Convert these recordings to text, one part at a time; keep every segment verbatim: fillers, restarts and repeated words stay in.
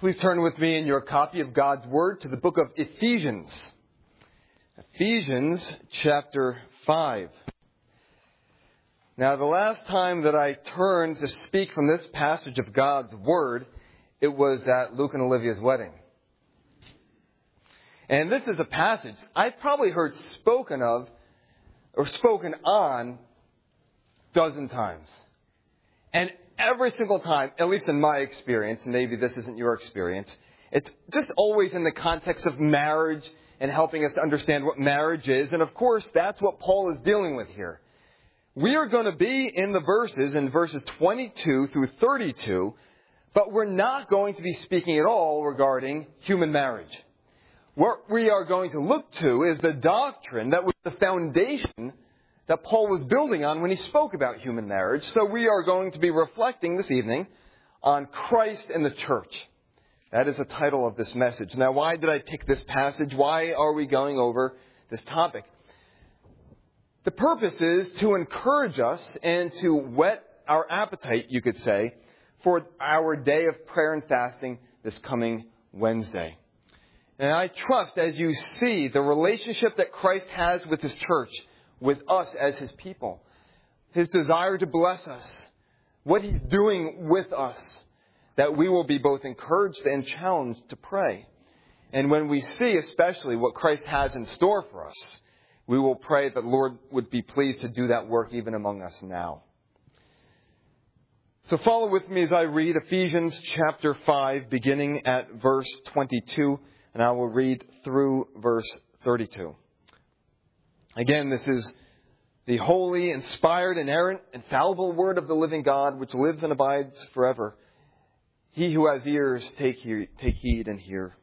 Please turn with me in your copy of God's Word to the book of Ephesians. Ephesians chapter five. Now, the last time that I turned to speak from this passage of God's Word, it was at Luke and Olivia's wedding. And this is a passage I've probably heard spoken of or spoken on a dozen times. And every single time, at least in my experience, and maybe this isn't your experience, it's just always in the context of marriage and helping us to understand what marriage is. And of course, that's what Paul is dealing with here. We are going to be in the verses, in verses twenty-two through thirty-two, but we're not going to be speaking at all regarding human marriage. What we are going to look to is the doctrine that was the foundation that Paul was building on when he spoke about human marriage. So we are going to be reflecting this evening on Christ and the church. That is the title of this message. Now, why did I pick this passage? Why are we going over this topic? The purpose is to encourage us and to whet our appetite, you could say, for our day of prayer and fasting this coming Wednesday. And I trust as you see the relationship that Christ has with His church, with us as His people, His desire to bless us, what He's doing with us, that we will be both encouraged and challenged to pray. And when we see especially what Christ has in store for us, we will pray that the Lord would be pleased to do that work even among us now. So follow with me as I read Ephesians chapter five, beginning at verse twenty-two, and I will read through verse thirty-two. Again, this is the holy, inspired, inerrant, infallible Word of the living God, which lives and abides forever. He who has ears, take heed, take heed and hear.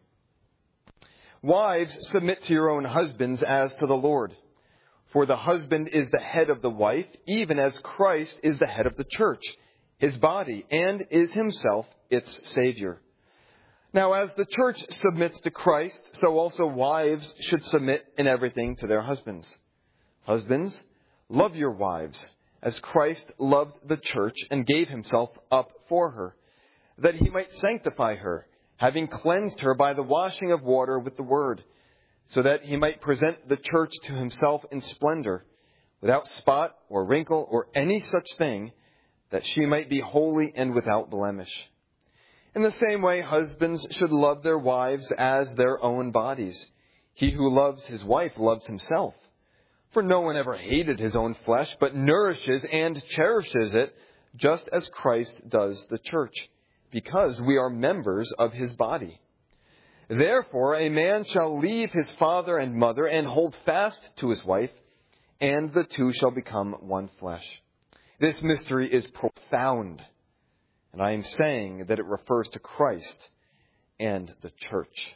Wives, submit to your own husbands as to the Lord. For the husband is the head of the wife, even as Christ is the head of the church, His body, and is Himself its Savior. Now, as the church submits to Christ, so also wives should submit in everything to their husbands. Husbands, love your wives, as Christ loved the church and gave Himself up for her, that He might sanctify her, having cleansed her by the washing of water with the word, so that He might present the church to Himself in splendor, without spot or wrinkle or any such thing, that she might be holy and without blemish. In the same way, husbands should love their wives as their own bodies. He who loves his wife loves himself. For no one ever hated his own flesh, but nourishes and cherishes it, just as Christ does the church, because we are members of His body. Therefore, a man shall leave his father and mother and hold fast to his wife, and the two shall become one flesh. This mystery is profound, and I am saying that it refers to Christ and the church.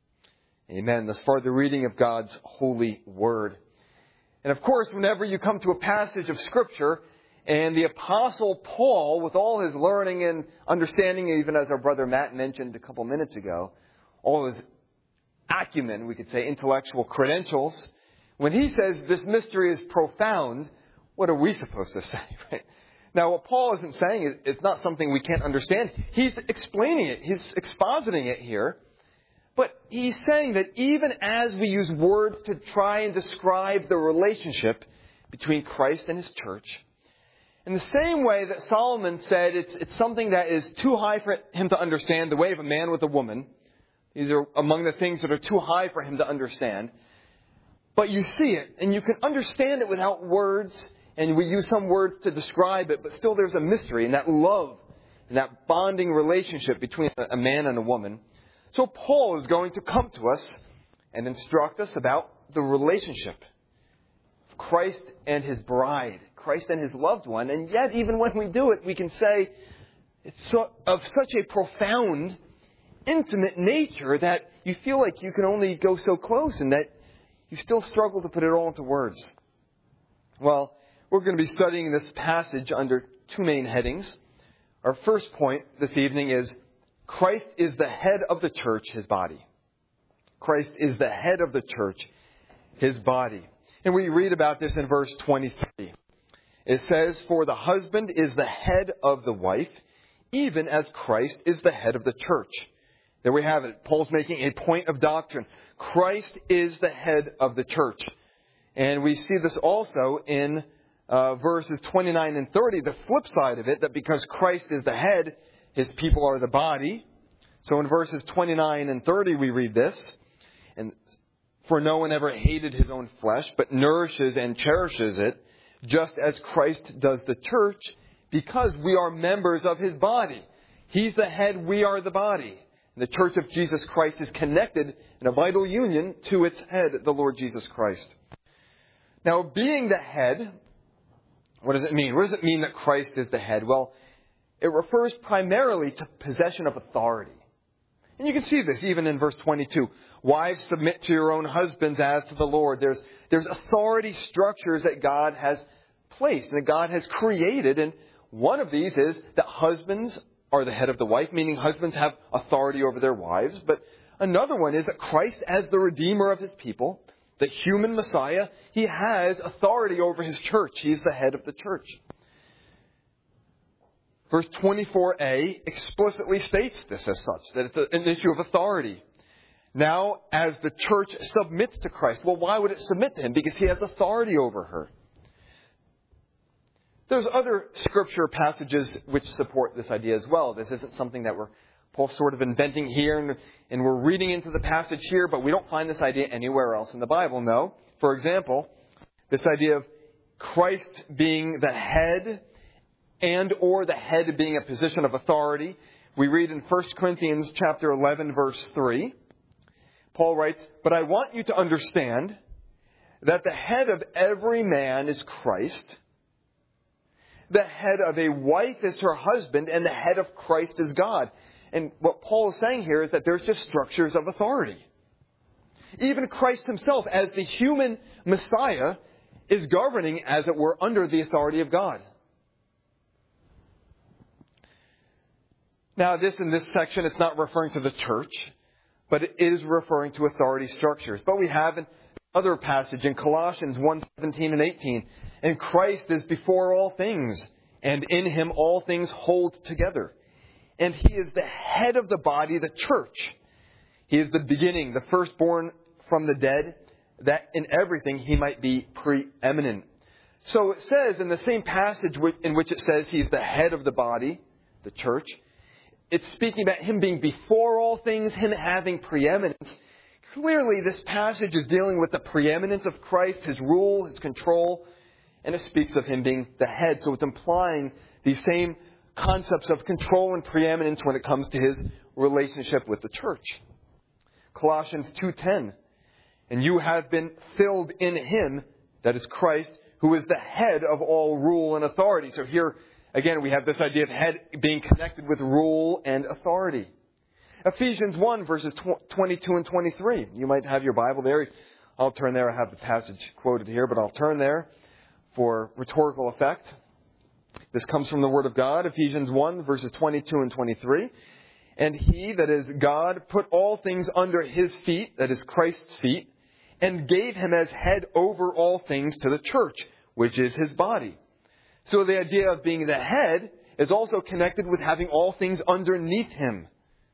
Amen. Thus far, the reading of God's holy word. And of course, whenever you come to a passage of Scripture, and the Apostle Paul, with all his learning and understanding, even as our brother Matt mentioned a couple minutes ago, all his acumen, we could say, intellectual credentials, when he says this mystery is profound, what are we supposed to say, right? Now, what Paul isn't saying is it's not something we can't understand. He's explaining it. He's expositing it here. But he's saying that even as we use words to try and describe the relationship between Christ and His church, in the same way that Solomon said it's, it's something that is too high for him to understand, the way of a man with a woman. These are among the things that are too high for him to understand. But you see it, and you can understand it without words, and we use some words to describe it, but still there's a mystery in that love, in that bonding relationship between a man and a woman. So Paul is going to come to us and instruct us about the relationship of Christ and His bride, Christ and His loved one. And yet, even when we do it, we can say it's so, of such a profound, intimate nature that you feel like you can only go so close and that you still struggle to put it all into words. Well, we're going to be studying this passage under two main headings. Our first point this evening is Christ is the head of the church, His body. Christ is the head of the church, His body. And we read about this in verse twenty-three. It says, "For the husband is the head of the wife, even as Christ is the head of the church, There we have it. Paul's making a point of doctrine. Christ is the head of the church. And we see this also in uh, verses twenty-nine and thirty, the flip side of it, that because Christ is the head, his people are the body. So in verses twenty-nine and thirty we read this. And for no one ever hated his own flesh, but nourishes and cherishes it, just as Christ does the church, because we are members of his body. He's the head, we are the body. And the church of Jesus Christ is connected in a vital union to its head, the Lord Jesus Christ. Now, being the head, what does it mean? What does it mean that Christ is the head? Well, it refers primarily to possession of authority. And you can see this even in verse twenty-two. Wives, submit to your own husbands as to the Lord. There's, there's authority structures that God has placed and that God has created. And one of these is that husbands are the head of the wife, meaning husbands have authority over their wives. But another one is that Christ, as the Redeemer of his people, the human Messiah, he has authority over his church. He is the head of the church. Verse twenty-four a explicitly states this as such, that it's an issue of authority. Now, as the church submits to Christ, well, why would it submit to him? Because he has authority over her. There's other scripture passages which support this idea as well. This isn't something that we're Paul's sort of inventing here, and, and we're reading into the passage here, but we don't find this idea anywhere else in the Bible. No. For example, this idea of Christ being the head and or the head being a position of authority. We read in First Corinthians chapter eleven, verse three. Paul writes, "But I want you to understand that the head of every man is Christ. The head of a wife is her husband, and the head of Christ is God." And what Paul is saying here is that there's just structures of authority. Even Christ himself, as the human Messiah, is governing, as it were, under the authority of God. Now, this in this section, it's not referring to the church, but it is referring to authority structures. But we have another passage in Colossians one, seventeen and eighteen. "And Christ is before all things, and in him all things hold together. And he is the head of the body, the church. He is the beginning, the firstborn from the dead, that in everything he might be preeminent." So it says in the same passage in which it says he's the head of the body, the church, it's speaking about him being before all things, him having preeminence. Clearly, this passage is dealing with the preeminence of Christ, his rule, his control, and it speaks of him being the head. So it's implying these same concepts of control and preeminence when it comes to his relationship with the church. Colossians two ten, "And you have been filled in him," that is Christ, "who is the head of all rule and authority." So here, again, we have this idea of head being connected with rule and authority. Ephesians one, verses twenty-two and twenty-three. You might have your Bible there. I'll turn there. I have the passage quoted here, but I'll turn there for rhetorical effect. This comes from the Word of God, Ephesians one, verses twenty-two and twenty-three. "And he, that is God, put all things under his feet," that is Christ's feet, "and gave him as head over all things to the church, which is his body." So the idea of being the head is also connected with having all things underneath him.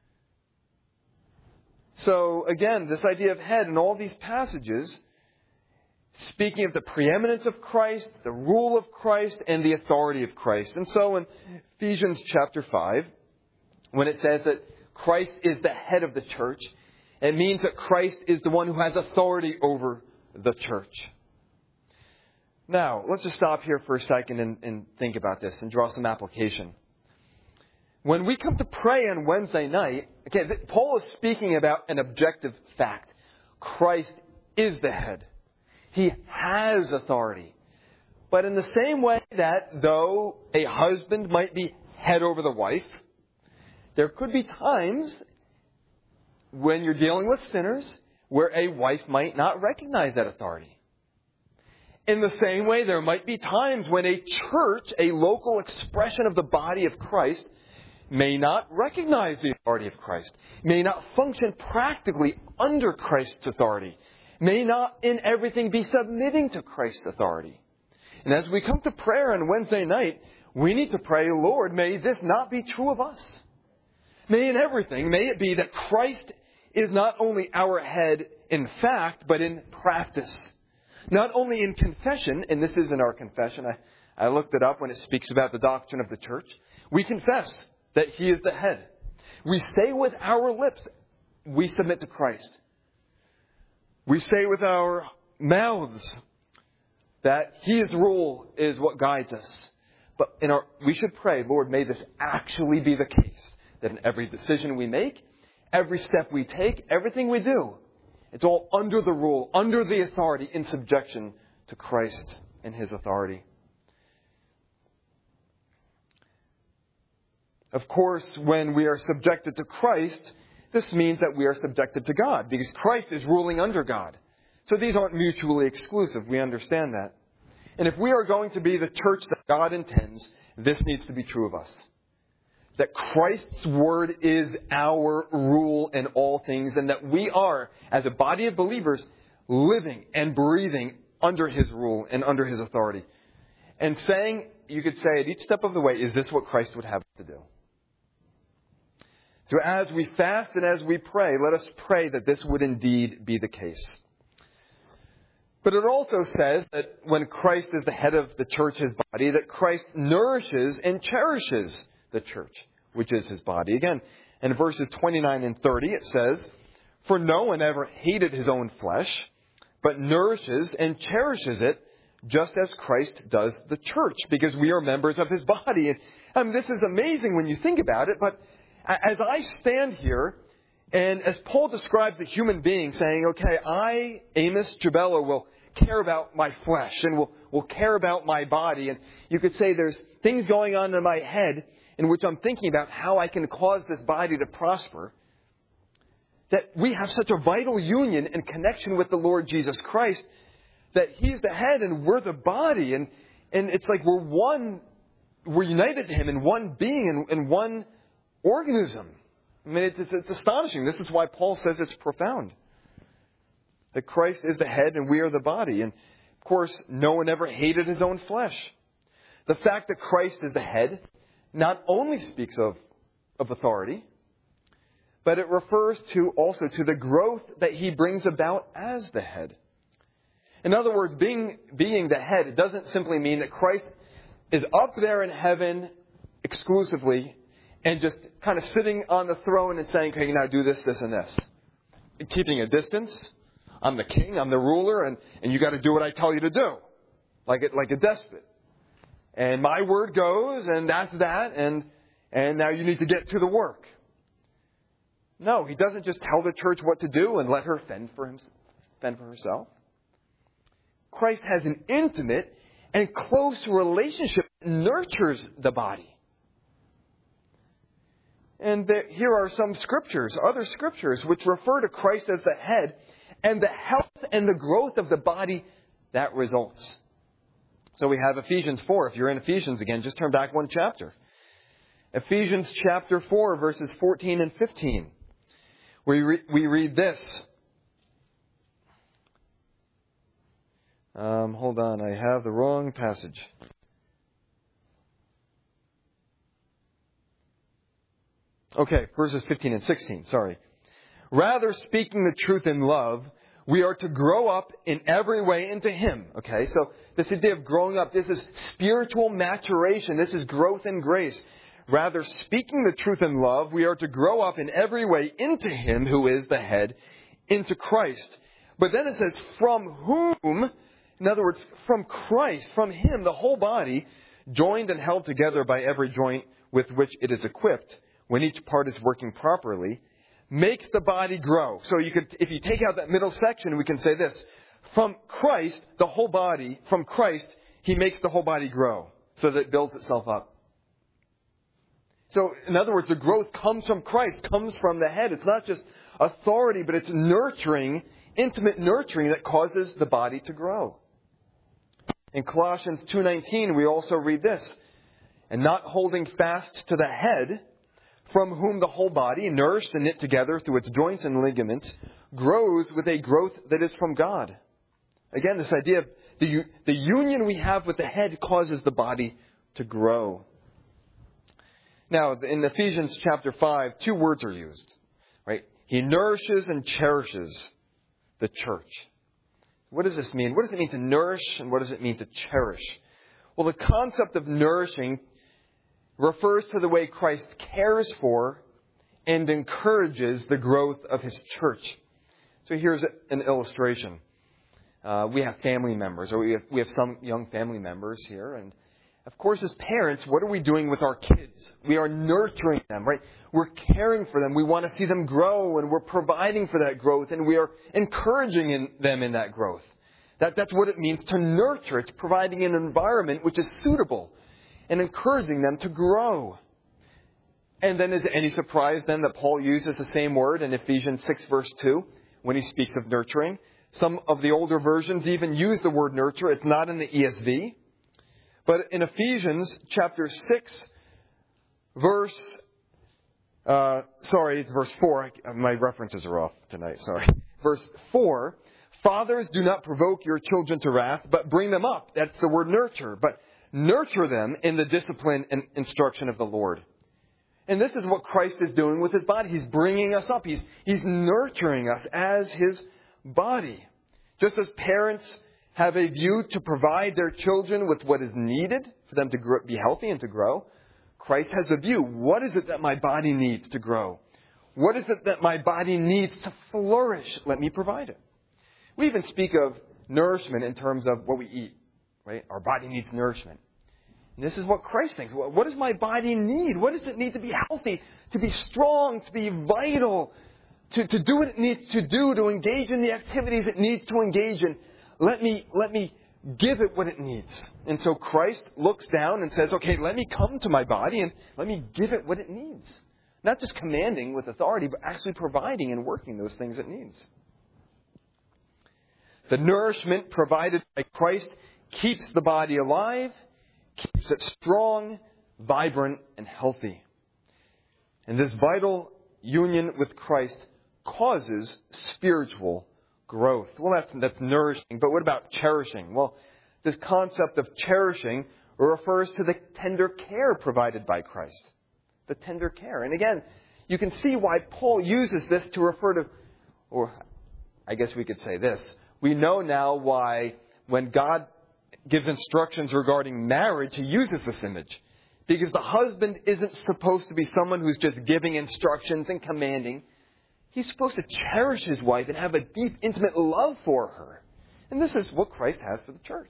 So again, this idea of head in all these passages, speaking of the preeminence of Christ, the rule of Christ, and the authority of Christ. And so in Ephesians chapter five, when it says that Christ is the head of the church, it means that Christ is the one who has authority over the church. Now, let's just stop here for a second and, and think about this and draw some application. When we come to pray on Wednesday night, okay, Paul is speaking about an objective fact. Christ is the head. He has authority. But in the same way that though a husband might be head over the wife, there could be times when you're dealing with sinners where a wife might not recognize that authority. In the same way, there might be times when a church, a local expression of the body of Christ, may not recognize the authority of Christ, may not function practically under Christ's authority, may not in everything be submitting to Christ's authority. And as we come to prayer on Wednesday night, we need to pray, Lord, may this not be true of us. May in everything, may it be that Christ is not only our head in fact, but in practice. Not only in confession, and this isn't our confession, I, I looked it up when it speaks about the doctrine of the church. We confess that He is the head. We say with our lips, we submit to Christ. We say with our mouths that His rule is what guides us. But in our, we should pray, Lord, may this actually be the case. That in every decision we make, every step we take, everything we do, it's all under the rule, under the authority, in subjection to Christ and His authority. Of course, when we are subjected to Christ, this means that we are subjected to God, because Christ is ruling under God. So these aren't mutually exclusive. We understand that. And if we are going to be the church that God intends, this needs to be true of us. That Christ's word is our rule in all things, and that we are, as a body of believers, living and breathing under His rule and under His authority. And saying, you could say at each step of the way, is this what Christ would have to do? So as we fast and as we pray, let us pray that this would indeed be the case. But it also says that when Christ is the head of the church, His body, that Christ nourishes and cherishes the church, which is His body. Again, in verses twenty-nine and thirty, it says, "For no one ever hated his own flesh, but nourishes and cherishes it, just as Christ does the church, because we are members of His body." And I mean, this is amazing when you think about it, but as I stand here, and as Paul describes a human being saying, okay, I, Amos Jabello, will care about my flesh and will, will care about my body. And you could say there's things going on in my head in which I'm thinking about how I can cause this body to prosper. That we have such a vital union and connection with the Lord Jesus Christ, that He's the head and we're the body. And, and it's like we're one, we're united to Him in one being and in one organism. I mean, it's, it's, it's astonishing. This is why Paul says it's profound. That Christ is the head and we are the body. And, of course, no one ever hated his own flesh. The fact that Christ is the head not only speaks of, of authority, but it refers to also to the growth that He brings about as the head. In other words, being, being the head, it doesn't simply mean that Christ is up there in heaven exclusively and just kind of sitting on the throne and saying, okay, now do this, this, and this. Keeping a distance. I'm the king, I'm the ruler, and, and you got to do what I tell you to do. Like it, like a despot. And my word goes, and that's that, and, and now you need to get to the work. No, He doesn't just tell the church what to do and let her fend for him, fend for herself. Christ has an intimate and close relationship that nurtures the body. And there, here are some scriptures, other scriptures, which refer to Christ as the head and the health and the growth of the body that results. So we have Ephesians four. If you're in Ephesians again, just turn back one chapter. Ephesians chapter four, verses fourteen and fifteen. We, re- we read this. Um, hold on, I have the wrong passage. Okay, verses fifteen and sixteen, sorry. "Rather, speaking the truth in love, we are to grow up in every way into Him." Okay, so this idea of growing up, this is spiritual maturation. This is growth in grace. "Rather, speaking the truth in love, we are to grow up in every way into Him who is the head, into Christ." But then it says, "From whom," in other words, from Christ, from Him, the whole body, joined and held together by every joint with which it is equipped, when each part is working properly, makes the body grow. So you could, if you take out that middle section, we can say this. From Christ, the whole body, from Christ, He makes the whole body grow so that it builds itself up. So, in other words, the growth comes from Christ, comes from the head. It's not just authority, but it's nurturing, intimate nurturing that causes the body to grow. In Colossians two nineteen, we also read this. "And not holding fast to the head, from whom the whole body, nourished and knit together through its joints and ligaments, grows with a growth that is from God." Again, this idea of the, the union we have with the head causes the body to grow. Now, in Ephesians chapter five, two words are used, right? He nourishes and cherishes the church. What does this mean? What does it mean to nourish and what does it mean to cherish? Well, the concept of nourishing refers to the way Christ cares for and encourages the growth of His church. So here's an illustration. Uh, we have family members, or we have, we have some young family members here. And of course, as parents, what are we doing with our kids? We are nurturing them, right? We're caring for them. We want to see them grow, and we're providing for that growth, and we are encouraging in them in that growth. That, that's what it means to nurture. It's providing an environment which is suitable and encouraging them to grow. And then is it any surprise then that Paul uses the same word in Ephesians six verse two when he speaks of nurturing? Some of the older versions even use the word nurture. It's not in the E S V. But in Ephesians chapter six, verse, uh, sorry, it's verse four. My references are off tonight, sorry. Verse four, fathers, do not provoke your children to wrath, but bring them up. That's the word nurture. But nurture them in the discipline and instruction of the Lord. And this is what Christ is doing with His body. He's bringing us up. He's, he's nurturing us as His body. Just as parents have a view to provide their children with what is needed for them to grow, be healthy and to grow, Christ has a view. What is it that my body needs to grow? What is it that my body needs to flourish? Let me provide it. We even speak of nourishment in terms of what we eat, right? Our body needs nourishment. And this is what Christ thinks. What does my body need? What does it need to be healthy, to be strong, to be vital, to, to do what it needs to do, to engage in the activities it needs to engage in? Let me, let me give it what it needs. And so Christ looks down and says, okay, let me come to my body and let me give it what it needs. Not just commanding with authority, but actually providing and working those things it needs. The nourishment provided by Christ keeps the body alive, keeps it strong, vibrant, and healthy. And this vital union with Christ causes spiritual growth. Well, that's, that's nourishing. But what about cherishing? Well, this concept of cherishing refers to the tender care provided by Christ. The tender care. And again, you can see why Paul uses this to refer to, or I guess we could say this. We know now why when God gives instructions regarding marriage, He uses this image. Because the husband isn't supposed to be someone who's just giving instructions and commanding. He's supposed to cherish his wife and have a deep, intimate love for her. And this is what Christ has for the church.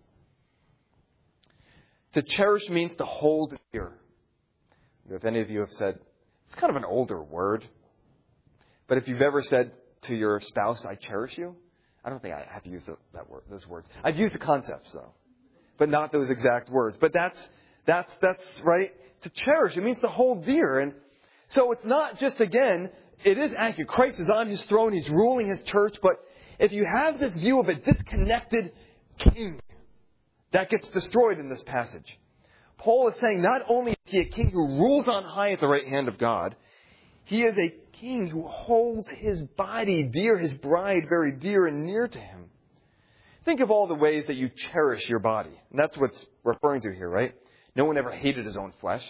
To cherish means to hold dear. If any of you have said, it's kind of an older word. But if you've ever said to your spouse, I cherish you, I don't think I have used that word, those words. I've used the concepts, though, but not those exact words. But that's, that's, that's right. To cherish, it means to hold dear. And so it's not just, again, it is accurate. Christ is on His throne. He's ruling His church. But if you have this view of a disconnected king, that gets destroyed in this passage. Paul is saying not only is He a king who rules on high at the right hand of God, He is a king who holds His body dear, His bride very dear and near to Him. Think of all the ways that you cherish your body. And that's what's referring to here, right? No one ever hated his own flesh.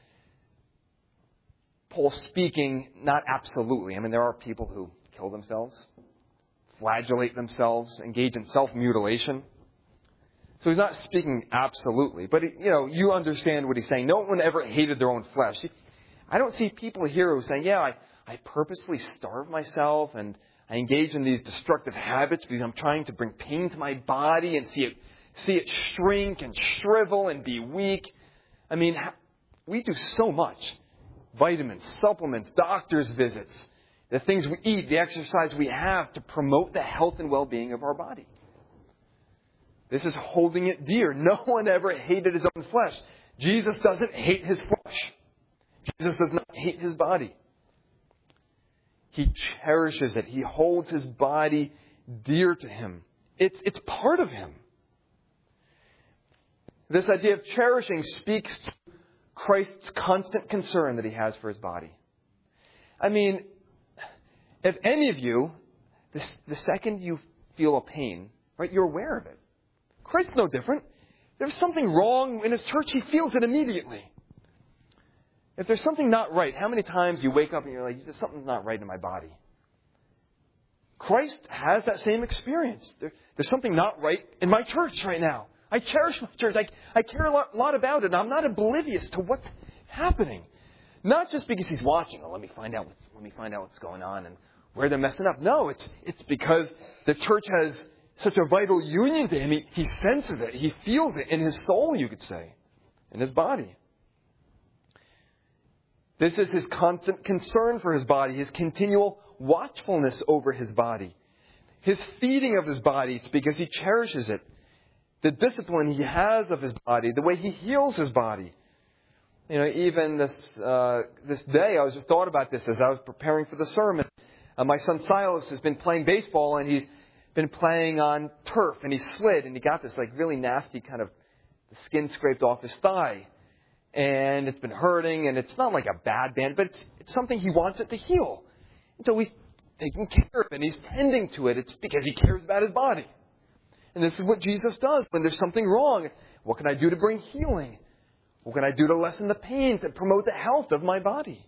Paul's speaking not absolutely. I mean, there are people who kill themselves, flagellate themselves, engage in self-mutilation. So he's not speaking absolutely. But, you know, you understand what he's saying. No one ever hated their own flesh. I don't see people here who are saying, yeah, I, I purposely starve myself and I engage in these destructive habits because I'm trying to bring pain to my body and see it, see it shrink and shrivel and be weak. I mean, we do so much. Vitamins, supplements, doctor's visits, the things we eat, the exercise we have to promote the health and well-being of our body. This is holding it dear. No one ever hated his own flesh. Jesus doesn't hate His flesh. Jesus does not hate His body. He cherishes it. He holds His body dear to Him. It's, it's part of Him. This idea of cherishing speaks to Christ's constant concern that He has for His body. I mean, if any of you, the, the second you feel a pain, right, you're aware of it. Christ's no different. There's something wrong in His church, He feels it immediately. If there's something not right, how many times you wake up and you're like, there's something not right in my body? Christ has that same experience. There, there's something not right in my church right now. I cherish my church. I, I care a lot, lot about it. And I'm not oblivious to what's happening. Not just because he's watching. Oh, let me find out. What's, let me find out what's going on and where they're messing up. No, it's it's because the church has such a vital union to him. He, he senses it. He feels it in his soul, you could say, in his body. This is his constant concern for his body, his continual watchfulness over his body. His feeding of his body, it's because he cherishes it. The discipline he has of his body, the way he heals his body. You know, even this uh, this day, I was just thought about this as I was preparing for the sermon. Uh, my son Silas has been playing baseball, and he's been playing on turf, and he slid, and he got this like really nasty kind of the skin scraped off his thigh. And it's been hurting, and it's not like a bad band, but it's, it's something he wants it to heal. And so he's taking care of it, and he's tending to it. It's because he cares about his body. And this is what Jesus does. When there's something wrong, what can I do to bring healing? What can I do to lessen the pain, to promote the health of my body?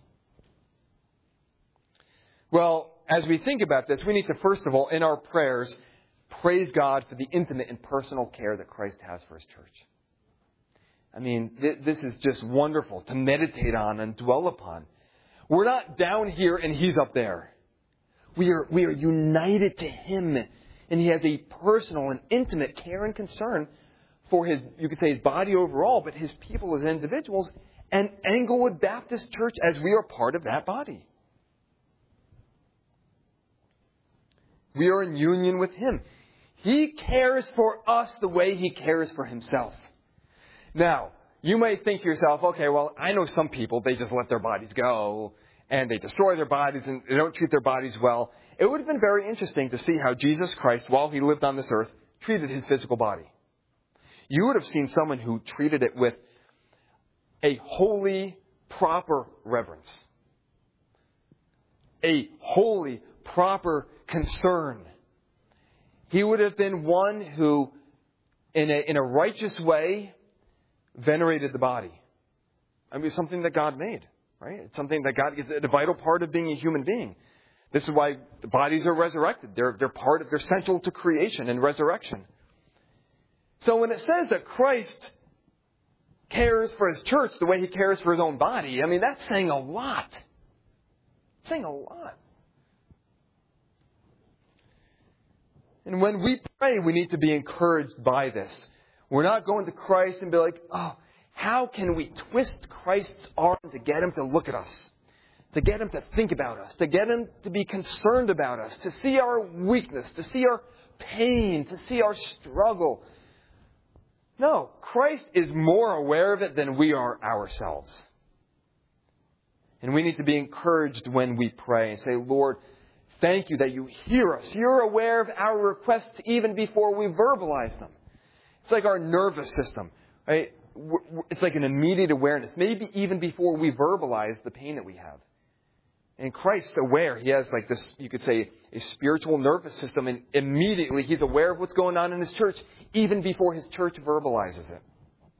Well, as we think about this, we need to, first of all, in our prayers, praise God for the intimate and personal care that Christ has for his church. I mean, th- this is just wonderful to meditate on and dwell upon. We're not down here and he's up there. We are, we are united to him. And he has a personal and intimate care and concern for his, you could say his body overall, but his people as individuals, and Englewood Baptist Church as we are part of that body. We are in union with him. He cares for us the way he cares for himself. Now, you may think to yourself, okay, well, I know some people, they just let their bodies go, and they destroy their bodies, and they don't treat their bodies well. It would have been very interesting to see how Jesus Christ, while he lived on this earth, treated his physical body. You would have seen someone who treated it with a holy, proper reverence. A holy, proper concern. He would have been one who, in a, in a righteous way, venerated the body. I mean, it's something that God made, right? It's something that God is a vital part of being a human being. This is why the bodies are resurrected. They're, they're part of, they're central to creation and resurrection. So when it says that Christ cares for his church the way he cares for his own body, I mean, that's saying a lot. It's saying a lot. And when we pray, we need to be encouraged by this. We're not going to Christ and be like, oh, how can we twist Christ's arm to get him to look at us? To get him to think about us? To get him to be concerned about us? To see our weakness? To see our pain? To see our struggle? No, Christ is more aware of it than we are ourselves. And we need to be encouraged when we pray and say, Lord, thank you that you hear us. You're aware of our requests even before we verbalize them. It's like our nervous system, right? It's like an immediate awareness, maybe even before we verbalize the pain that we have. And Christ's aware. He has like this, you could say, a spiritual nervous system, and immediately he's aware of what's going on in his church, even before his church verbalizes it.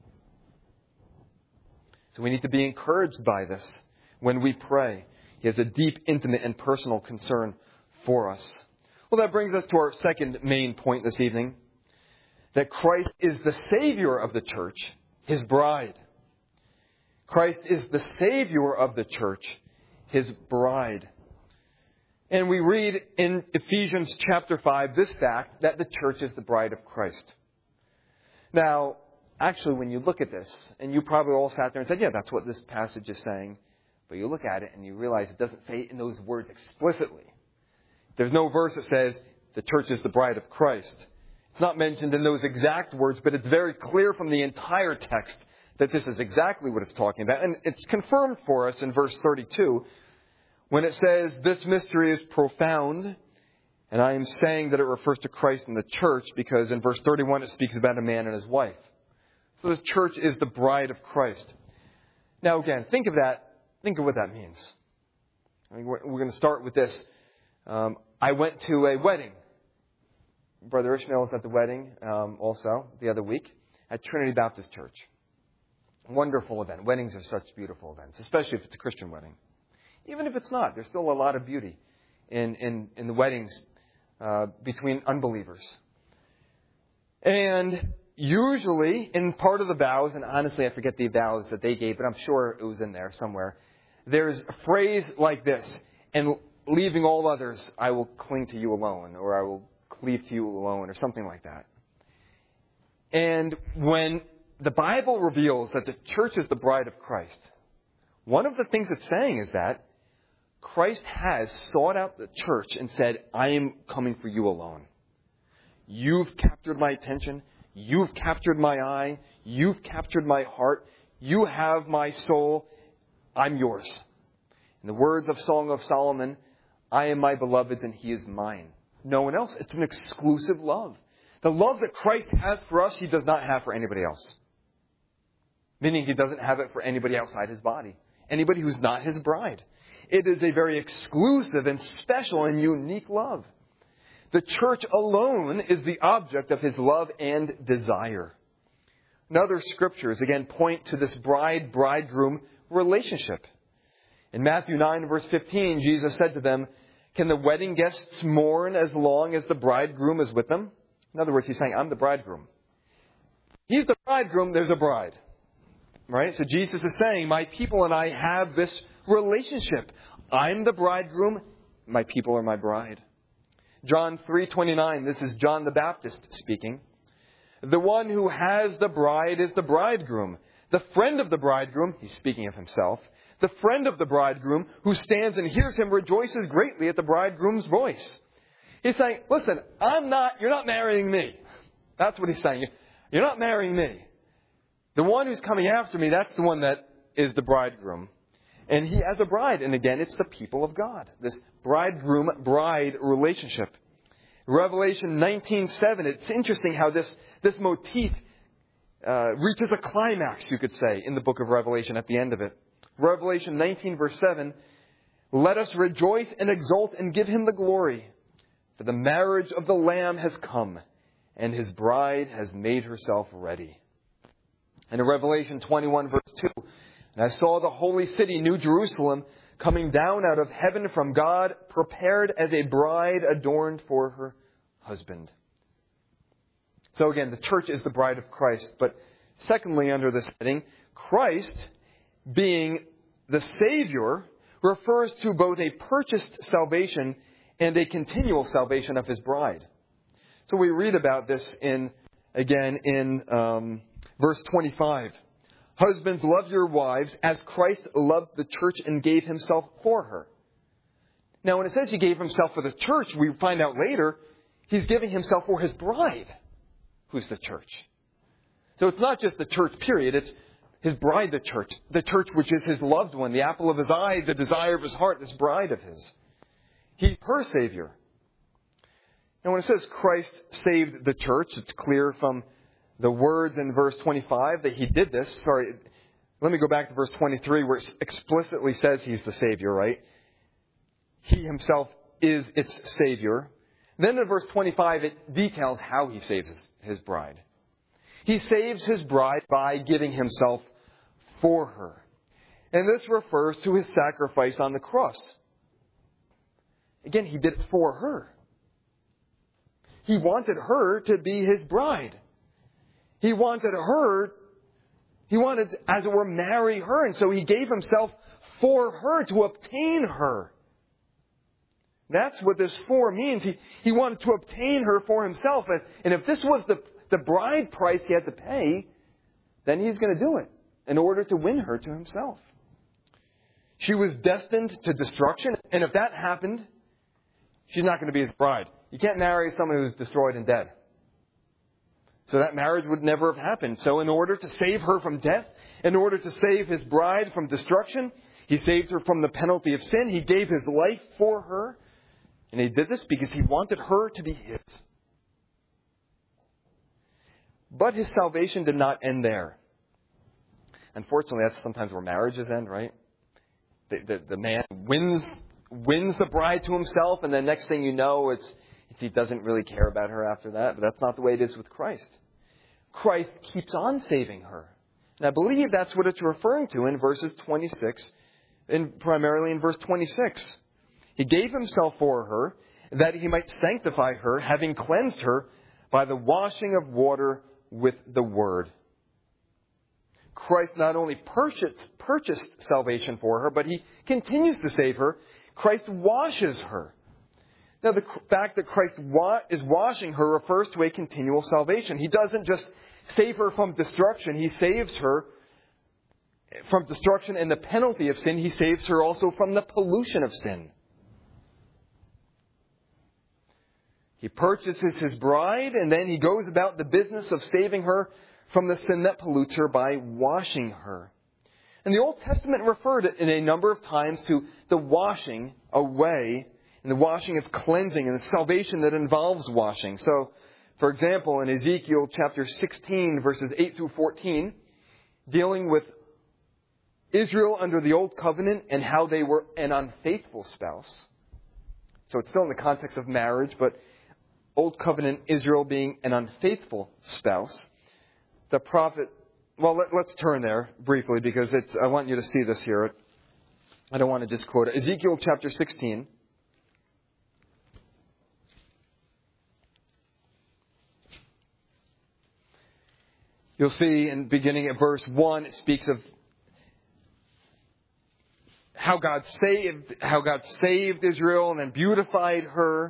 So we need to be encouraged by this when we pray. He has a deep, intimate, and personal concern for us. Well, that brings us to our second main point this evening. That Christ is the Savior of the church, his bride. Christ is the Savior of the church, his bride. And we read in Ephesians chapter five this fact that the church is the bride of Christ. Now, actually, when you look at this, and you probably all sat there and said, yeah, that's what this passage is saying. But you look at it and you realize it doesn't say it in those words explicitly. There's no verse that says the church is the bride of Christ. It's not mentioned in those exact words, but it's very clear from the entire text that this is exactly what it's talking about. And it's confirmed for us in verse thirty-two when it says, this mystery is profound. And I am saying that it refers to Christ and the church because in verse thirty-one it speaks about a man and his wife. So the church is the bride of Christ. Now again, think of that. Think of what that means. I mean, we're, we're going to start with this. Um, I went to a wedding. Brother Ishmael was at the wedding um, also the other week at Trinity Baptist Church. wonderful event. Weddings are such beautiful events, especially if it's a Christian wedding. Even if it's not, there's still a lot of beauty in, in, in the weddings uh, between unbelievers. And usually, in part of the vows, and honestly I forget the vows that they gave, but I'm sure it was in there somewhere, there's a phrase like this, and leaving all others, I will cling to you alone, or I will cleave to you alone, or something like that. And when the Bible reveals that the church is the bride of Christ, one of the things it's saying is that Christ has sought out the church and said, I am coming for you alone. You've captured my attention. You've captured my eye. You've captured my heart. You have my soul. I'm yours. In the words of Song of Solomon, I am my beloved's and he is mine. No one else. It's an exclusive love. The love that Christ has for us, he does not have for anybody else. Meaning he doesn't have it for anybody outside his body. Anybody who's not his bride. It is a very exclusive and special and unique love. The church alone is the object of his love and desire. And other scriptures, again, point to this bride-bridegroom relationship. In Matthew nine, verse fifteen, Jesus said to them, can the wedding guests mourn as long as the bridegroom is with them? In other words, he's saying, I'm the bridegroom. He's the bridegroom, there's a bride. Right? So Jesus is saying, my people and I have this relationship. I'm the bridegroom, my people are my bride. John three twenty-nine, this is John the Baptist speaking. The one who has the bride is the bridegroom. The friend of the bridegroom, he's speaking of himself, the friend of the bridegroom who stands and hears him rejoices greatly at the bridegroom's voice. He's saying, listen, I'm not, you're not marrying me. That's what he's saying. You're not marrying me. The one who's coming after me, that's the one that is the bridegroom. And he has a bride. And again, it's the people of God. This bridegroom-bride relationship. Revelation nineteen seven, it's interesting how this, this motif uh, reaches a climax, you could say, in the book of Revelation at the end of it. Revelation nineteen, verse seven, let us rejoice and exult and give him the glory. For the marriage of the Lamb has come, and his bride has made herself ready. And in Revelation twenty-one, verse two, and I saw the holy city, New Jerusalem, coming down out of heaven from God, prepared as a bride adorned for her husband. So again, the church is the bride of Christ. But secondly, under this heading, Christ, being the Savior, refers to both a purchased salvation and a continual salvation of his bride. So we read about this in, again, in um, verse twenty-five. Husbands, love your wives as Christ loved the church and gave himself for her. Now, when it says he gave himself for the church, we find out later he's giving himself for his bride, who's the church. So it's not just the church, period. It's his bride, the church. The church, which is his loved one, the apple of his eye, the desire of his heart, this bride of his. He's her Savior. And when it says Christ saved the church, it's clear from the words in verse twenty-five that he did this. Sorry, let me go back to verse twenty-three where it explicitly says he's the Savior, right? He himself is its Savior. Then in verse twenty-five, it details how he saves his bride. He saves his bride by giving himself for her. And this refers to his sacrifice on the cross. Again, he did it for her. He wanted her to be his bride. He wanted her, he wanted, as it were, marry her. And so he gave himself for her to obtain her. That's what this for means. He, he wanted to obtain her for himself. And, and if this was the, the bride price he had to pay, then he's going to do it in order to win her to himself. She was destined to destruction. And if that happened, she's not going to be his bride. You can't marry someone who's destroyed and dead. So that marriage would never have happened. So in order to save her from death, in order to save his bride from destruction, he saved her from the penalty of sin. He gave his life for her. And he did this because he wanted her to be his. But his salvation did not end there. Unfortunately, that's sometimes where marriages end, right? The, the, the man wins wins the bride to himself, and the next thing you know, it's he doesn't really care about her after that. But that's not the way it is with Christ. Christ keeps on saving her. And I believe that's what it's referring to in verses twenty-six, and primarily in verse twenty-six. He gave himself for her, that he might sanctify her, having cleansed her by the washing of water with the word. Christ not only purchased, purchased salvation for her, but he continues to save her. Christ washes her. Now, the fact that Christ wa- is washing her refers to a continual salvation. He doesn't just save her from destruction. He saves her from destruction and the penalty of sin. He saves her also from the pollution of sin. He purchases his bride, and then he goes about the business of saving her from the sin that pollutes her by washing her. And the Old Testament referred in a number of times to the washing away and the washing of cleansing and the salvation that involves washing. So, for example, in Ezekiel chapter sixteen, verses eight through fourteen, dealing with Israel under the Old Covenant and how they were an unfaithful spouse. So it's still in the context of marriage, but Old Covenant Israel being an unfaithful spouse. The prophet, well, let, let's turn there briefly because it's, I want you to see this here. I don't want to just quote it. Ezekiel chapter sixteen. You'll see in beginning at verse one, it speaks of how God saved, how God saved Israel and then beautified her.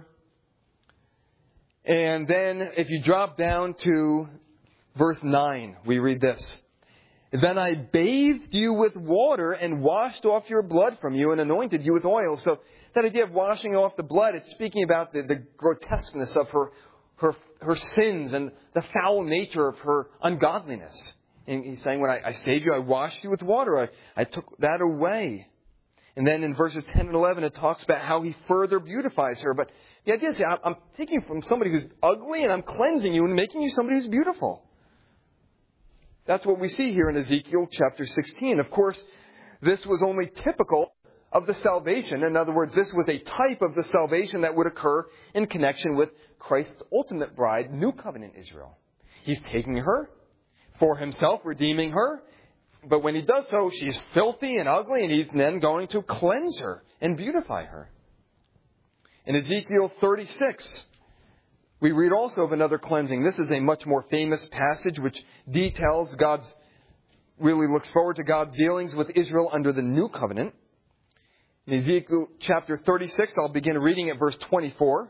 And then if you drop down to verse nine, we read this. Then I bathed you with water and washed off your blood from you and anointed you with oil. So that idea of washing off the blood, it's speaking about the, the grotesqueness of her, her, her sins and the foul nature of her ungodliness. And he's saying, when I, I saved you, I washed you with water. I, I took that away. And then in verses ten and eleven, it talks about how he further beautifies her. But the idea is, I'm taking from somebody who's ugly and I'm cleansing you and making you somebody who's beautiful. That's what we see here in Ezekiel chapter sixteen. Of course, this was only typical of the salvation. In other words, this was a type of the salvation that would occur in connection with Christ's ultimate bride, New Covenant Israel. He's taking her for himself, redeeming her. But when he does so, she's filthy and ugly, and he's then going to cleanse her and beautify her. In Ezekiel thirty-six, we read also of another cleansing. This is a much more famous passage which details God's, really looks forward to God's dealings with Israel under the New Covenant. In Ezekiel chapter thirty-six, I'll begin reading at verse twenty-four.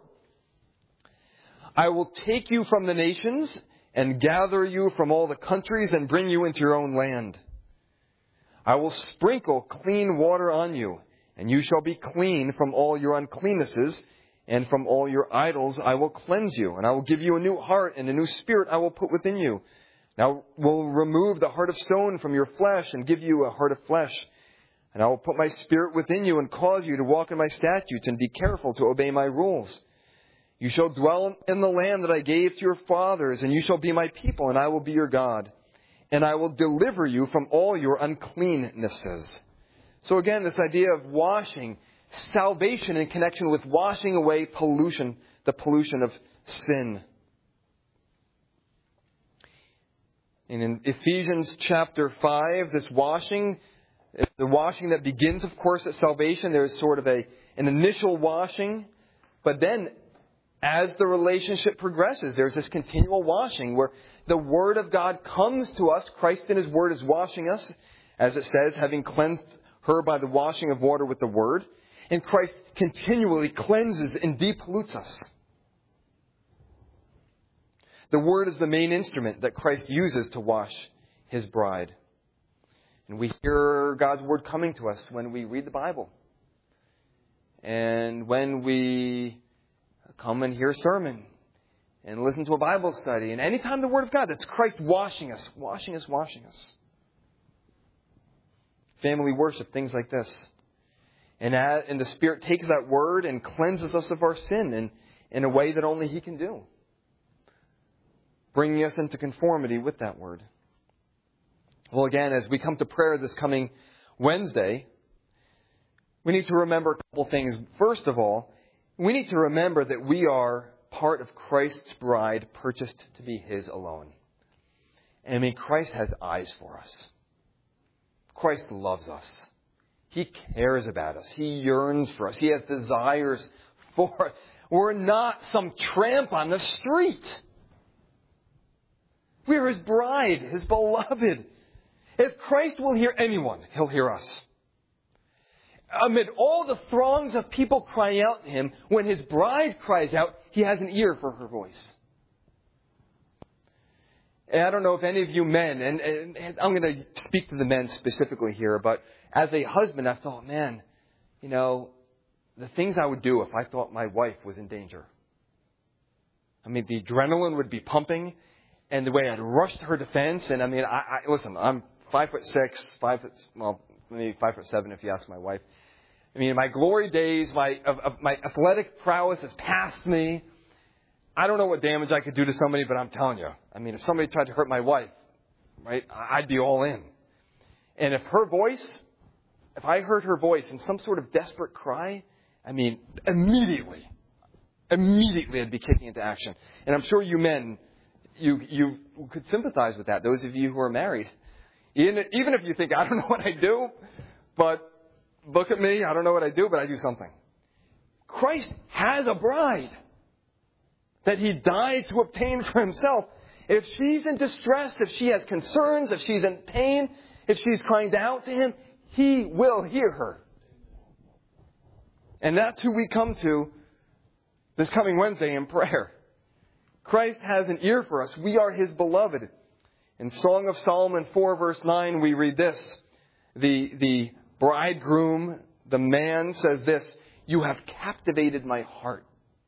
I will take you from the nations and gather you from all the countries and bring you into your own land. I will sprinkle clean water on you, and you shall be clean from all your uncleannesses, and from all your idols I will cleanse you. And I will give you a new heart, and a new spirit I will put within you. Now I will remove the heart of stone from your flesh, and give you a heart of flesh. And I will put my spirit within you, and cause you to walk in my statutes, and be careful to obey my rules. You shall dwell in the land that I gave to your fathers, and you shall be my people, and I will be your God. And I will deliver you from all your uncleannesses. So again, this idea of washing, salvation in connection with washing away pollution, the pollution of sin. And in Ephesians chapter five, this washing, the washing that begins, of course, at salvation, there's sort of a an initial washing. But then, as the relationship progresses, there's this continual washing where the Word of God comes to us. Christ in His Word is washing us, as it says, having cleansed her by the washing of water with the Word. And Christ continually cleanses and depollutes us. The Word is the main instrument that Christ uses to wash His bride. And we hear God's Word coming to us when we read the Bible. And when we come and hear a sermon and listen to a Bible study. And anytime the Word of God, that's Christ washing us, washing us, washing us. Family worship, things like this. And, as, and the Spirit takes that Word and cleanses us of our sin in, in a way that only He can do. Bringing us into conformity with that Word. Well, again, as we come to prayer this coming Wednesday, we need to remember a couple things. First of all, we need to remember that we are part of Christ's bride, purchased to be His alone. And I mean, Christ has eyes for us. Christ loves us. He cares about us. He yearns for us. He has desires for us. We're not some tramp on the street. We are His bride, His beloved. If Christ will hear anyone, He'll hear us. Amid all the throngs of people crying out to Him, when His bride cries out, He has an ear for her voice. And I don't know if any of you men, and, and, and I'm going to speak to the men specifically here, but as a husband, I thought, man, you know, the things I would do if I thought my wife was in danger. I mean, the adrenaline would be pumping, and the way I'd rush to her defense. And I mean, I, I listen, I'm five foot six, five foot, well, maybe five foot seven if you ask my wife. I mean, my glory days, my of, of my athletic prowess has passed me. I don't know what damage I could do to somebody, but I'm telling you, I mean, if somebody tried to hurt my wife, right, I'd be all in. And if her voice, if I heard her voice in some sort of desperate cry, I mean, immediately, immediately I'd be kicking into action. And I'm sure you men, you you could sympathize with that, those of you who are married. Even, even if you think, I don't know what I do, but look at me, I don't know what I do, but I do something. Christ has a bride that He died to obtain for Himself. If she's in distress, if she has concerns, if she's in pain, if she's crying out to Him, He will hear her. And that's who we come to this coming Wednesday in prayer. Christ has an ear for us. We are His beloved. In Song of Solomon four, verse nine, we read this. The, the bridegroom, the man, says this, "You have captivated my heart.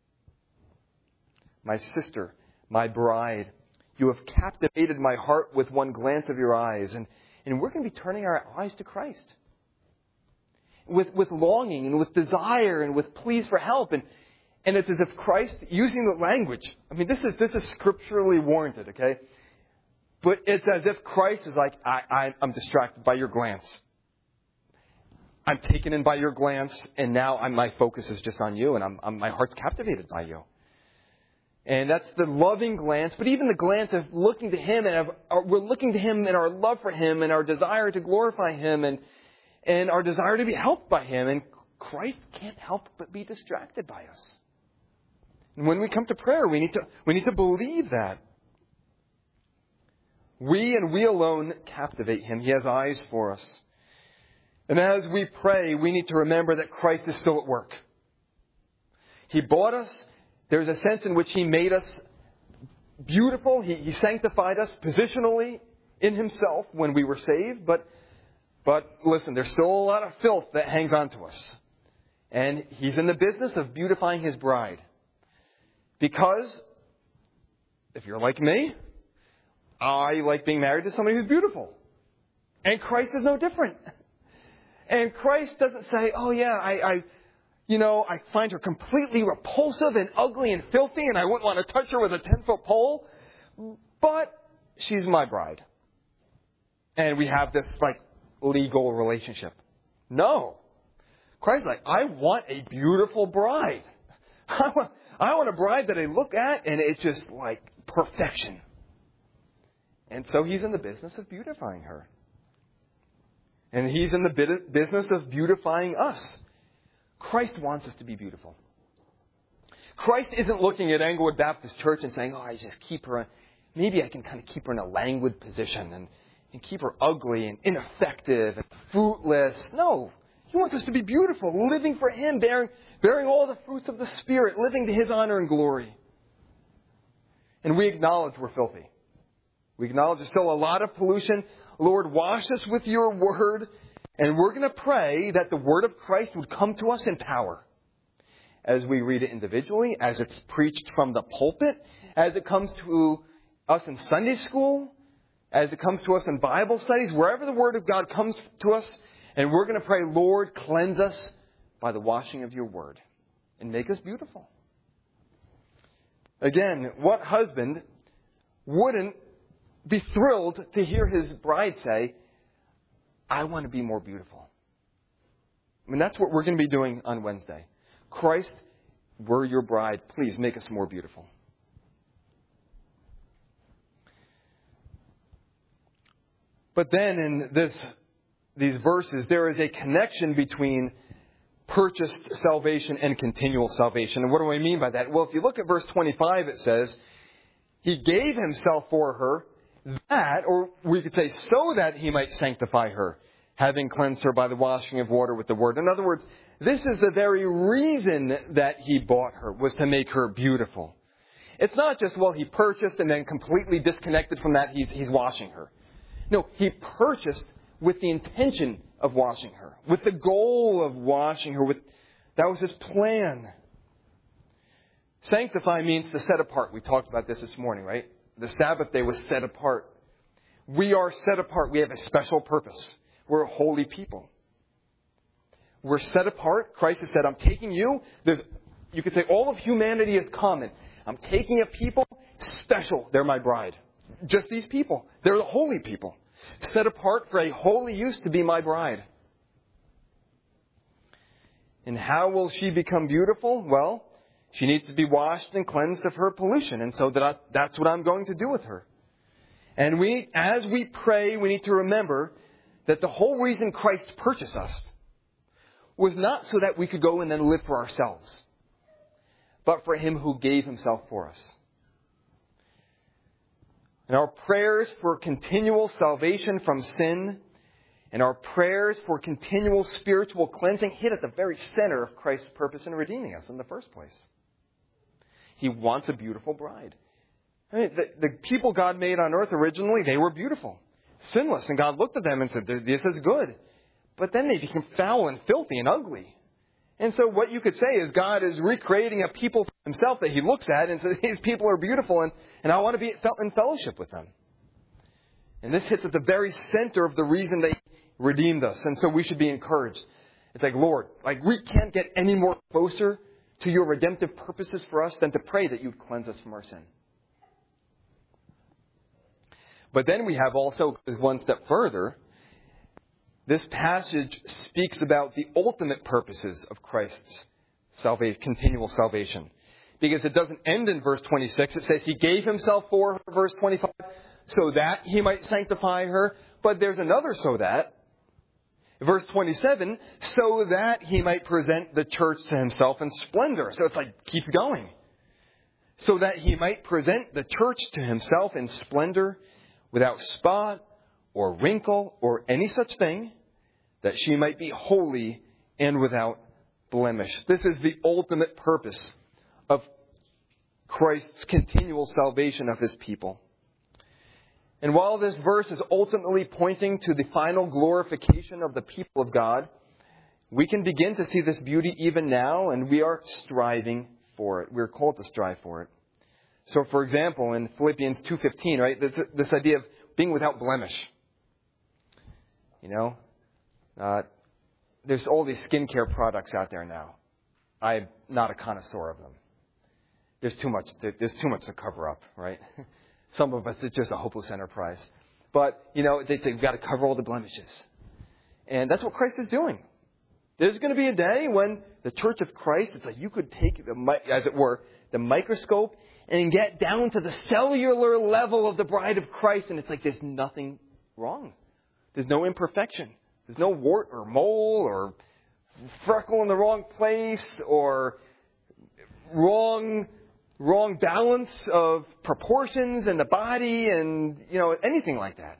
My sister, my bride, you have captivated my heart with one glance of your eyes." And, and we're going to be turning our eyes to Christ. With, with longing and with desire and with pleas for help. And, and it's as if Christ, using the language, I mean, this is, this is scripturally warranted, okay? But it's as if Christ is like, I, I, I'm distracted by your glance. I'm taken in by your glance, and now I'm, my focus is just on you, and I'm, I'm, my heart's captivated by you. And that's the loving glance, but even the glance of looking to Him, and of, uh, we're looking to Him in our love for Him and our desire to glorify Him and, and our desire to be helped by Him. And Christ can't help but be distracted by us. And when we come to prayer, we need to, we need to believe that. We and we alone captivate Him. He has eyes for us. And as we pray, we need to remember that Christ is still at work. He bought us. There's a sense in which He made us beautiful. He, he sanctified us positionally in Himself when we were saved. But, but listen, there's still a lot of filth that hangs on to us. And He's in the business of beautifying His bride. Because, if you're like me, I like being married to somebody who's beautiful. And Christ is no different. And Christ doesn't say, oh yeah, I, I, you know, I find her completely repulsive and ugly and filthy and I wouldn't want to touch her with a ten-foot pole. But she's my bride. And we have this, like, legal relationship. No. Christ's like, I want a beautiful bride. I want, I want a bride that I look at and it's just like perfection. And so He's in the business of beautifying her. And He's in the business of beautifying us. Christ wants us to be beautiful. Christ isn't looking at Englewood Baptist Church and saying, oh, I just keep her, maybe I can kind of keep her in a languid position and, and keep her ugly and ineffective and fruitless. No. He wants us to be beautiful, living for Him, bearing, bearing all the fruits of the Spirit, living to His honor and glory. And we acknowledge we're filthy. We acknowledge there's still a lot of pollution. Lord, wash us with your word. And we're going to pray that the word of Christ would come to us in power. As we read it individually, as it's preached from the pulpit, as it comes to us in Sunday school, as it comes to us in Bible studies, wherever the word of God comes to us. And we're going to pray, Lord, cleanse us by the washing of your word and make us beautiful. Again, what husband wouldn't be thrilled to hear his bride say, I want to be more beautiful? I mean, that's what we're going to be doing on Wednesday. Christ, we're your bride. Please make us more beautiful. But then in this, these verses, there is a connection between purchased salvation and continual salvation. And what do I mean by that? Well, if you look at verse twenty-five, it says, He gave Himself for her that, or we could say so that He might sanctify her, having cleansed her by the washing of water with the word. In other words, this is the very reason that He bought her, was to make her beautiful. It's not just, well, He purchased and then completely disconnected from that, He's, he's washing her. No, He purchased with the intention of washing her, with the goal of washing her. With that was His plan. Sanctify means to set apart. We talked about this this morning, right? The Sabbath day was set apart. We are set apart. We have a special purpose. We're a holy people. We're set apart. Christ has said, I'm taking you. There's, you could say all of humanity is common. I'm taking a people special. They're my bride. Just these people. They're the holy people. Set apart for a holy use to be my bride. And how will she become beautiful? Well, she needs to be washed and cleansed of her pollution. And so that that's what I'm going to do with her. And we, as we pray, we need to remember that the whole reason Christ purchased us was not so that we could go and then live for ourselves, but for Him who gave Himself for us. And our prayers for continual salvation from sin and our prayers for continual spiritual cleansing hit at the very center of Christ's purpose in redeeming us in the first place. He wants a beautiful bride. I mean, the, the people God made on earth originally, they were beautiful, sinless. And God looked at them and said, this is good. But then they became foul and filthy and ugly. And so what you could say is God is recreating a people for Himself that He looks at and says, these people are beautiful and, and I want to be in fellowship with them. And this hits at the very center of the reason they redeemed us. And so we should be encouraged. It's like, Lord, like we can't get any more closer to your redemptive purposes for us than to pray that you'd cleanse us from our sin. But then we have also, one step further, this passage speaks about the ultimate purposes of Christ's salvation, continual salvation. Because it doesn't end in verse twenty-six. It says He gave Himself for her, verse twenty-five, so that He might sanctify her. But there's another so that. Verse twenty-seven, so that He might present the church to Himself in splendor. So it's like, keeps going. So that He might present the church to Himself in splendor, without spot or wrinkle or any such thing, that she might be holy and without blemish. This is the ultimate purpose of Christ's continual salvation of His people. And while this verse is ultimately pointing to the final glorification of the people of God, we can begin to see this beauty even now, and we are striving for it. We're called to strive for it. So, for example, in Philippians two fifteen, right, this, this idea of being without blemish. You know, uh, there's all these skincare products out there now. I'm not a connoisseur of them. There's too much. To, there's too much to cover up, right? Some of us, it's just a hopeless enterprise. But, you know, they, they've got to cover all the blemishes. And that's what Christ is doing. There's going to be a day when the church of Christ, it's like you could take, the, as it were, the microscope and get down to the cellular level of the bride of Christ. And it's like there's nothing wrong. There's no imperfection. There's no wart or mole or freckle in the wrong place or wrong... wrong balance of proportions in the body and, you know, anything like that.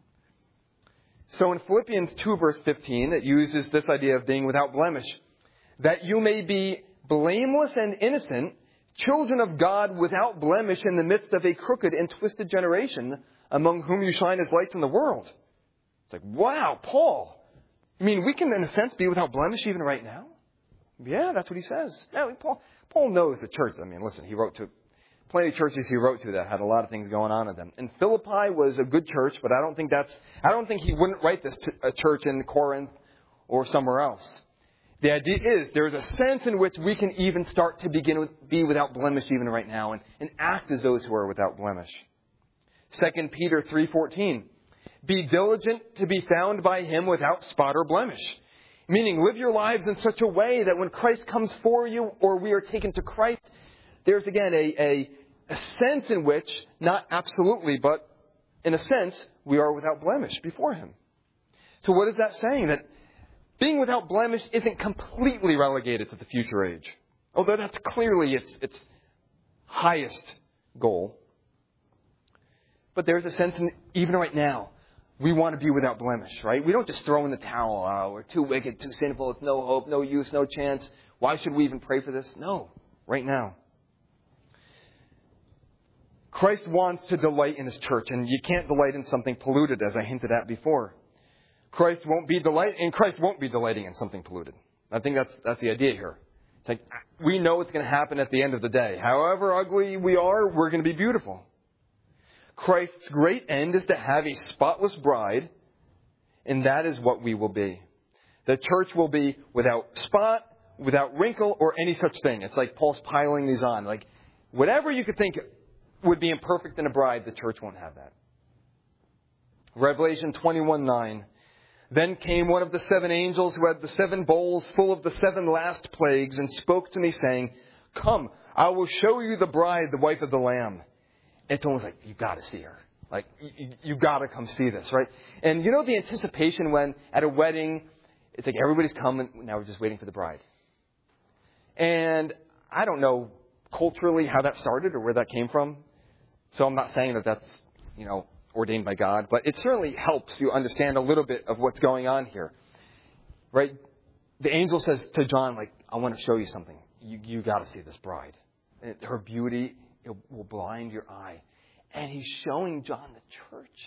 So in Philippians two verse fifteen, it uses this idea of being without blemish. That you may be blameless and innocent, children of God without blemish in the midst of a crooked and twisted generation, among whom you shine as lights in the world. It's like, wow, Paul. I mean, we can, in a sense, be without blemish even right now. Yeah, that's what he says. Yeah, Paul... Paul knows the church. I mean, listen, he wrote to plenty of churches he wrote to that had a lot of things going on in them. And Philippi was a good church, but I don't think that's, I don't think he wouldn't write this to a church in Corinth or somewhere else. The idea is there's a sense in which we can even start to begin with, be without blemish even right now and, and act as those who are without blemish. Second Peter three fourteen, be diligent to be found by Him without spot or blemish. Meaning, live your lives in such a way that when Christ comes for you or we are taken to Christ, there's again a, a, a sense in which, not absolutely, but in a sense, we are without blemish before Him. So what is that saying? That being without blemish isn't completely relegated to the future age. Although that's clearly its, its highest goal. But there's a sense in, even right now, we want to be without blemish, right? We don't just throw in the towel. Oh, we're too wicked, too sinful, it's no hope, no use, no chance. Why should we even pray for this? No, right now. Christ wants to delight in His church, and you can't delight in something polluted, as I hinted at before. Christ won't be delight, and Christ won't be delighting in something polluted. I think that's that's the idea here. It's like we know what's going to happen at the end of the day. However ugly we are, we're going to be beautiful. Christ's great end is to have a spotless bride, and that is what we will be. The church will be without spot, without wrinkle, or any such thing. It's like Paul's piling these on. Like whatever you could think would be imperfect in a bride, the church won't have that. Revelation twenty-one nine. Then came one of the seven angels who had the seven bowls full of the seven last plagues and spoke to me saying, "Come, I will show you the bride, the wife of the Lamb." It's almost like, you got to see her. Like, you, you got to come see this, right? And you know the anticipation when at a wedding, it's like everybody's coming, now we're just waiting for the bride. And I don't know culturally how that started or where that came from. So I'm not saying that that's, you know, ordained by God, but it certainly helps you understand a little bit of what's going on here, right? The angel says to John, like, I want to show you something. You, you got to see this bride. And her beauty, it will blind your eye. And he's showing John the church.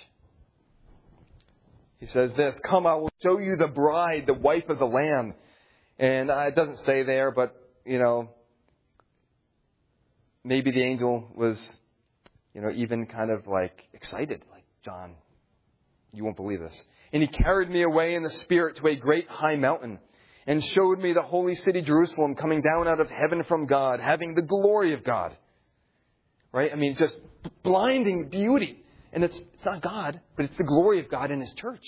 He says this, "Come, I will show you the bride, the wife of the Lamb." And uh, it doesn't say there, but, you know, maybe the angel was, you know, even kind of like excited, like, "John, you won't believe this." "And he carried me away in the Spirit to a great high mountain and showed me the holy city Jerusalem coming down out of heaven from God, having the glory of God." Right? I mean, just blinding beauty. And it's, it's not God, but it's the glory of God in His church.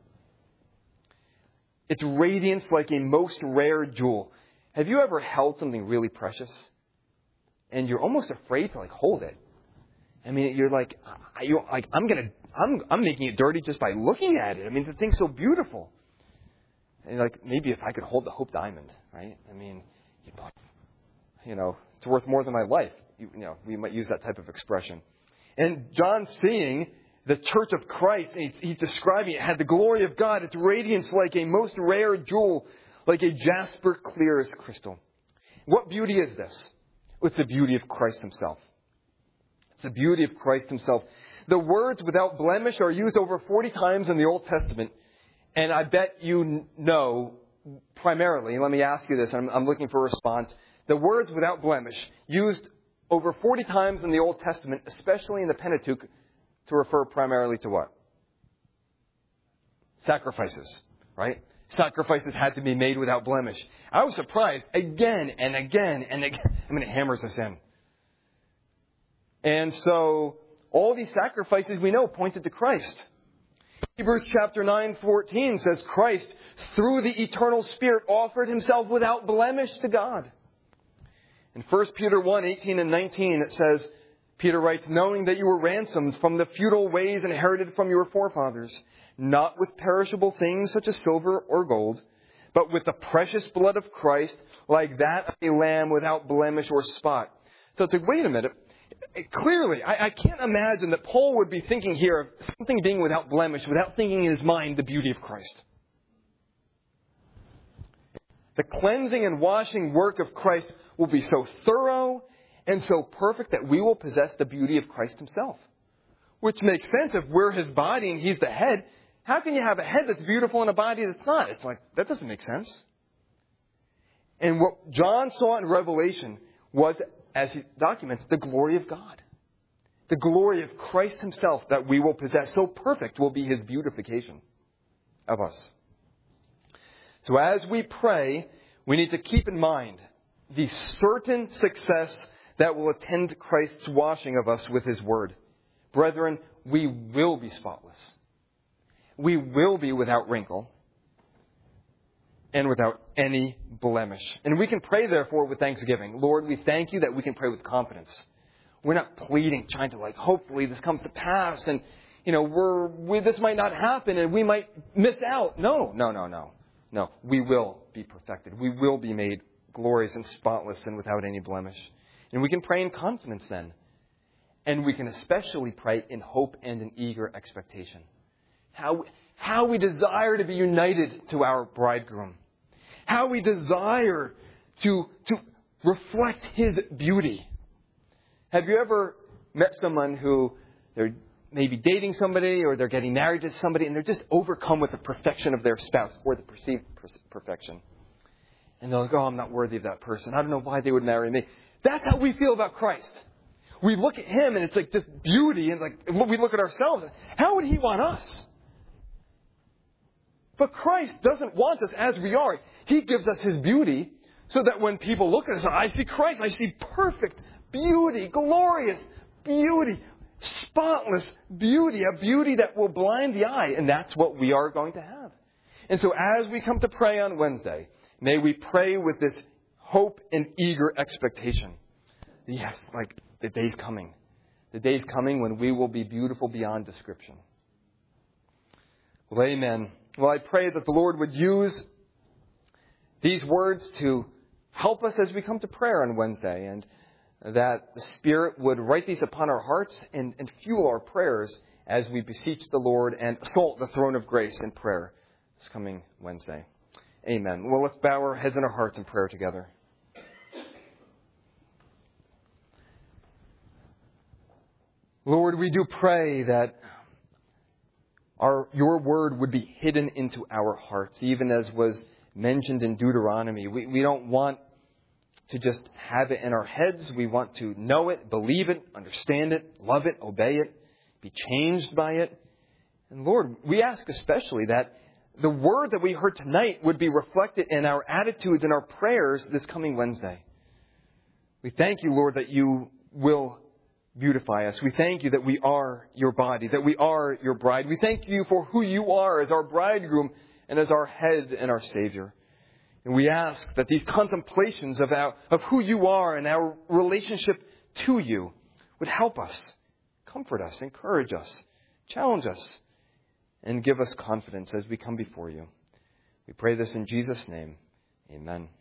Its radiance like a most rare jewel. Have you ever held something really precious and you're almost afraid to like hold it? I mean, you're like, you like I'm gonna, I'm, I'm making it dirty just by looking at it. I mean, the thing's so beautiful. And like, maybe if I could hold the Hope Diamond, right? I mean, you know, it's worth more than my life. You, you know, we might use that type of expression. And John, seeing the church of Christ, and he's, he's describing it, had the glory of God, its radiance like a most rare jewel, like a jasper clear as crystal. What beauty is this? It's the beauty of Christ Himself. It's the beauty of Christ Himself. The words "without blemish" are used over forty times in the Old Testament. And I bet you know, primarily, let me ask you this, I'm, I'm looking for a response. The words "without blemish" used over forty times in the Old Testament, especially in the Pentateuch, to refer primarily to what? Sacrifices, right? Sacrifices had to be made without blemish. I was surprised again and again and again. I mean, it hammers us in. And so, all these sacrifices we know pointed to Christ. Hebrews chapter nine fourteen says Christ, through the eternal Spirit, offered Himself without blemish to God. In First Peter one eighteen and nineteen, it says, Peter writes, "Knowing that you were ransomed from the futile ways inherited from your forefathers, not with perishable things such as silver or gold, but with the precious blood of Christ, like that of a lamb without blemish or spot." So it's like, wait a minute. Clearly, I, I can't imagine that Paul would be thinking here of something being without blemish without thinking in his mind the beauty of Christ. The cleansing and washing work of Christ will be so thorough and so perfect that we will possess the beauty of Christ Himself. Which makes sense. If we're His body and He's the head, how can you have a head that's beautiful and a body that's not? It's like, that doesn't make sense. And what John saw in Revelation was, as he documents, the glory of God. The glory of Christ Himself that we will possess. So perfect will be His beautification of us. So as we pray, we need to keep in mind the certain success that will attend Christ's washing of us with His Word. Brethren, we will be spotless. We will be without wrinkle and without any blemish. And we can pray, therefore, with thanksgiving. Lord, we thank You that we can pray with confidence. We're not pleading, trying to like, hopefully this comes to pass. And, you know, we're, we, this might not happen and we might miss out. No, no, no, no. No, we will be perfected. We will be made glorious and spotless and without any blemish. And we can pray in confidence then. And we can especially pray in hope and in eager expectation. How, how we desire to be united to our bridegroom. How we desire to, to reflect his beauty. Have you ever met someone who they're maybe dating somebody or they're getting married to somebody and they're just overcome with the perfection of their spouse or the perceived perfection? And they're like, oh, I'm not worthy of that person. I don't know why they would marry me. That's how we feel about Christ. We look at him and it's like just beauty, and like we look at ourselves. How would he want us? But Christ doesn't want us as we are. He gives us his beauty so that when people look at us, I see Christ, I see perfect beauty, glorious beauty, spotless beauty, a beauty that will blind the eye. And that's what we are going to have. And so as we come to pray on Wednesday, may we pray with this hope and eager expectation. Yes, like the day's coming. The day's coming when we will be beautiful beyond description. Well, amen. Well, I pray that the Lord would use these words to help us as we come to prayer on Wednesday, and that the Spirit would write these upon our hearts and, and fuel our prayers as we beseech the Lord and assault the throne of grace in prayer this coming Wednesday. Amen. Well, let's bow our heads and our hearts in prayer together. Lord, we do pray that our, your word would be hidden into our hearts, even as was mentioned in Deuteronomy. We, we don't want to just have it in our heads. We want to know it, believe it, understand it, love it, obey it, be changed by it. And Lord, we ask especially that the word that we heard tonight would be reflected in our attitudes and our prayers this coming Wednesday. We thank you, Lord, that you will beautify us. We thank you that we are your body, that we are your bride. We thank you for who you are as our bridegroom and as our head and our Savior. And we ask that these contemplations of, our, of who you are and our relationship to you would help us, comfort us, encourage us, challenge us, and give us confidence as we come before you. We pray this in Jesus' name. Amen.